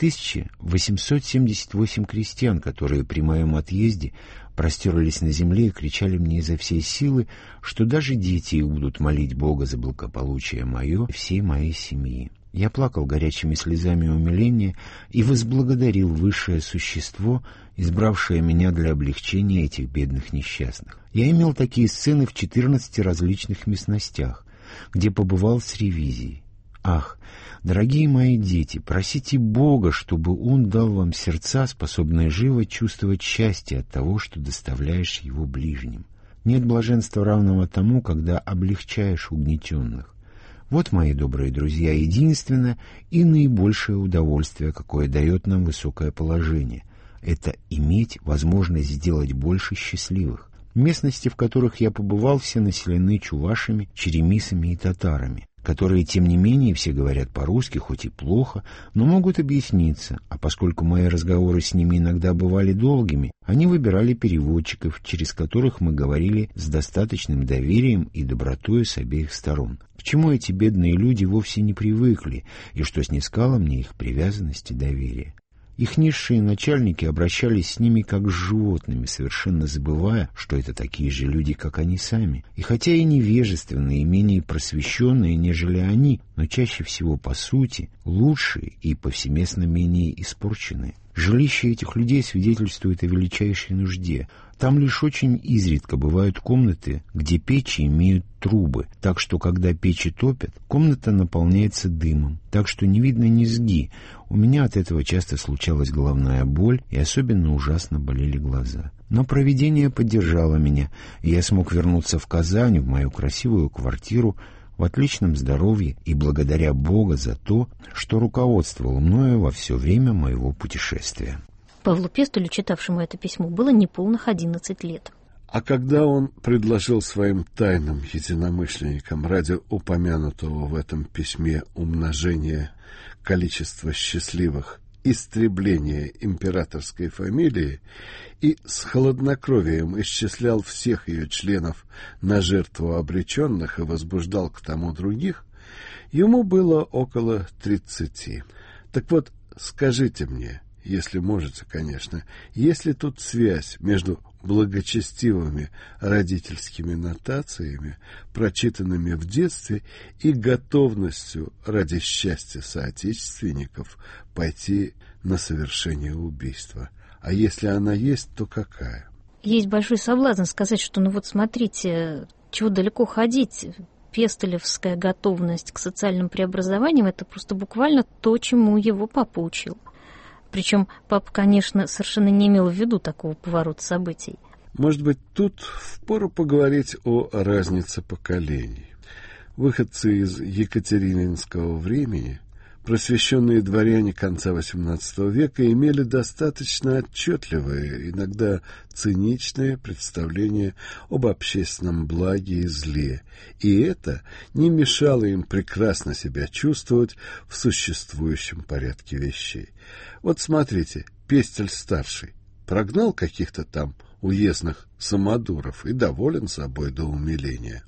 2878 крестьян, которые при моем отъезде простерлись на земле и кричали мне изо всей силы, что даже дети их будут молить Бога за благополучие мое и всей моей семьи. Я плакал горячими слезами умиления и возблагодарил высшее существо, избравшее меня для облегчения этих бедных несчастных. Я имел такие сцены в 14 различных местностях, где побывал с ревизией. Ах, дорогие мои дети, просите Бога, чтобы Он дал вам сердца, способные живо чувствовать счастье от того, что доставляешь его ближним. Нет блаженства, равного тому, когда облегчаешь угнетенных. Вот, мои добрые друзья, единственное и наибольшее удовольствие, какое дает нам высокое положение — это иметь возможность сделать больше счастливых. Местности, в которых я побывал, все населены чувашами, черемисами и татарами, которые, тем не менее, все говорят по-русски, хоть и плохо, но могут объясниться, а поскольку мои разговоры с ними иногда бывали долгими, они выбирали переводчиков, через которых мы говорили с достаточным доверием и добротой с обеих сторон. К чему эти бедные люди вовсе не привыкли, и что снискало мне их привязанность и доверие. Их низшие начальники обращались с ними как с животными, совершенно забывая, что это такие же люди, как они сами. И хотя и невежественные, и менее просвещенные, нежели они, но чаще всего по сути лучшие и повсеместно менее испорченные. Жилище этих людей свидетельствует о величайшей нужде. Там лишь очень изредка бывают комнаты, где печи имеют трубы, так что, когда печи топят, комната наполняется дымом, так что не видно низги. У меня от этого часто случалась головная боль, и особенно ужасно болели глаза. Но провидение поддержало меня, и я смог вернуться в Казань, в мою красивую квартиру, в отличном здоровье и благодаря Бога за то, что руководствовал мною во все время моего путешествия. Павлу Пестелю, читавшему это письмо, было неполных 11 лет. А когда он предложил своим тайным единомышленникам ради упомянутого в этом письме умножения количества счастливых истребление императорской фамилии и с хладнокровием исчислял всех ее членов на жертву обреченных и возбуждал к тому других, ему было около 30. Так вот, скажите мне, если можете, конечно, есть ли тут связь между благочестивыми родительскими нотациями, прочитанными в детстве, и готовностью ради счастья соотечественников пойти на совершение убийства? А если она есть, то какая? Есть большой соблазн сказать, что, смотрите, чего далеко ходить. Пестелевская готовность к социальным преобразованиям — это просто буквально то, чему его папа учил. Причем папа, конечно, совершенно не имел в виду такого поворота событий. Может быть, тут впору поговорить о разнице поколений. Выходцы из екатерининского времени, просвещенные дворяне конца XVIII века, имели достаточно отчетливое, иногда циничное представление об общественном благе и зле, и это не мешало им прекрасно себя чувствовать в существующем порядке вещей. Вот смотрите, Пестель-старший прогнал каких-то там уездных самодуров и доволен собой до умиления.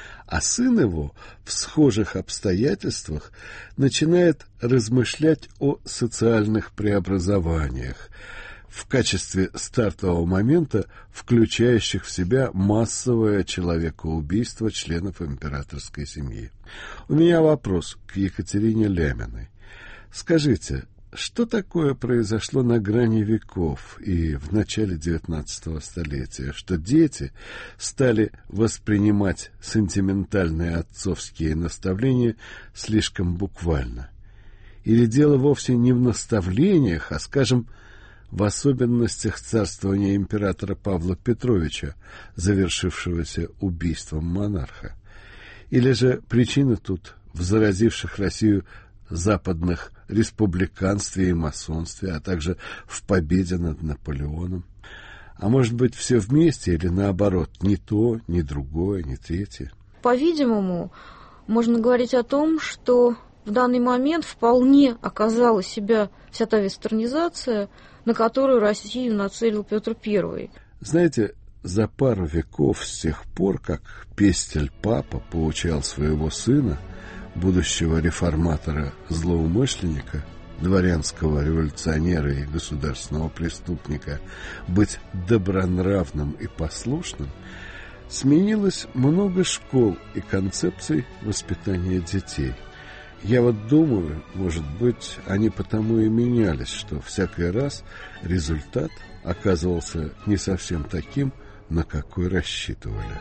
А сын его в схожих обстоятельствах начинает размышлять о социальных преобразованиях в качестве стартового момента, включающих в себя массовое человекоубийство членов императорской семьи. У меня вопрос к Екатерине Ляминой. Скажите, Что такое произошло на грани веков и в начале XIX столетия, что дети стали воспринимать сентиментальные отцовские наставления слишком буквально? Или дело вовсе не в наставлениях, а, скажем, в особенностях царствования императора Павла Петровича, завершившегося убийством монарха? Или же причина тут в заразивших Россию западных республиканстве и масонстве, а также в победе над Наполеоном? А может быть, все вместе или наоборот, ни то, ни другое, ни третье? По-видимому, можно говорить о том, что в данный момент вполне оказала себя вся та вестернизация, на которую Россию нацелил Петр I. Знаете, за пару веков с тех пор, как Пестель-папа поучал своего сына, будущего реформатора-злоумышленника, дворянского революционера и государственного преступника, быть добронравным и послушным, сменилось много школ и концепций воспитания детей. Я вот думаю, может быть, они потому и менялись, что всякий раз результат оказывался не совсем таким, на какой рассчитывали.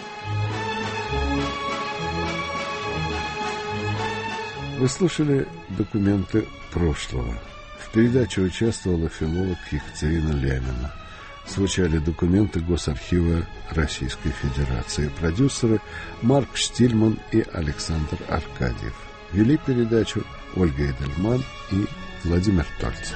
Вы слушали «Документы прошлого». В передаче участвовала филолог Екатерина Лямина. Звучали документы Госархива Российской Федерации. Продюсеры Марк Штильман и Александр Аркадьев. Вели передачу Ольга Эдельман и Владимир Тольцев.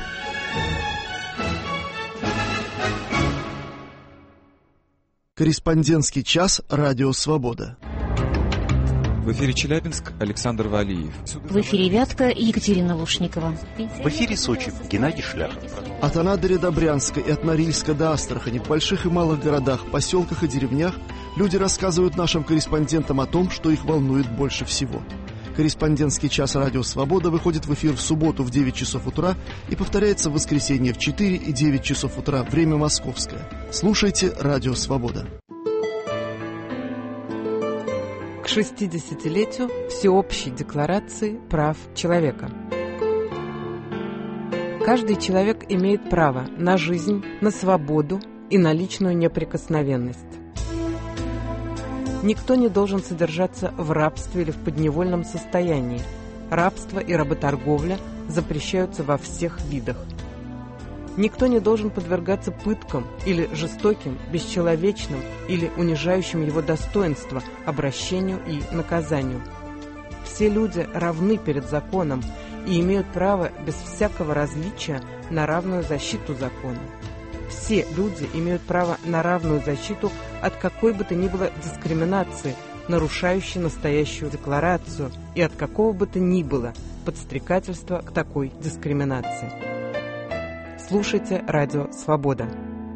Корреспондентский час «Радио Свобода». В эфире Челябинск, Александр Валиев. В эфире Вятка, Екатерина Лушникова. В эфире Сочи, Геннадий Шлях. От Анадыря до Брянска и от Норильска до Астрахани, в больших и малых городах, поселках и деревнях люди рассказывают нашим корреспондентам о том, что их волнует больше всего. Корреспондентский час «Радио Свобода» выходит в эфир в субботу в 9 часов утра и повторяется в воскресенье в 4 и 9 часов утра, время московское. Слушайте «Радио Свобода». К 60-летию Всеобщей декларации прав человека. Каждый человек имеет право на жизнь, на свободу и на личную неприкосновенность. Никто не должен содержаться в рабстве или в подневольном состоянии. Рабство и работорговля запрещаются во всех видах. Никто не должен подвергаться пыткам или жестоким, бесчеловечным или унижающим его достоинство обращению и наказанию. Все люди равны перед законом и имеют право без всякого различия на равную защиту закона. Все люди имеют право на равную защиту от какой бы то ни было дискриминации, нарушающей настоящую декларацию, и от какого бы то ни было подстрекательства к такой дискриминации. Слушайте «Радио Свобода».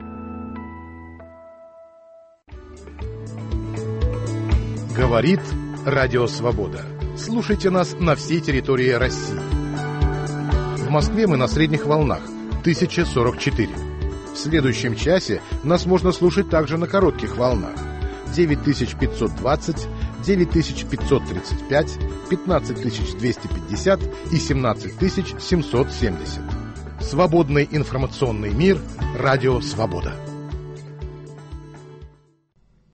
Говорит «Радио Свобода». Слушайте нас на всей территории России. В Москве мы на средних волнах 1044. В следующем часе нас можно слушать также на коротких волнах 9520, 9535, 15250 и 17770. Свободный информационный мир. Радио Свобода.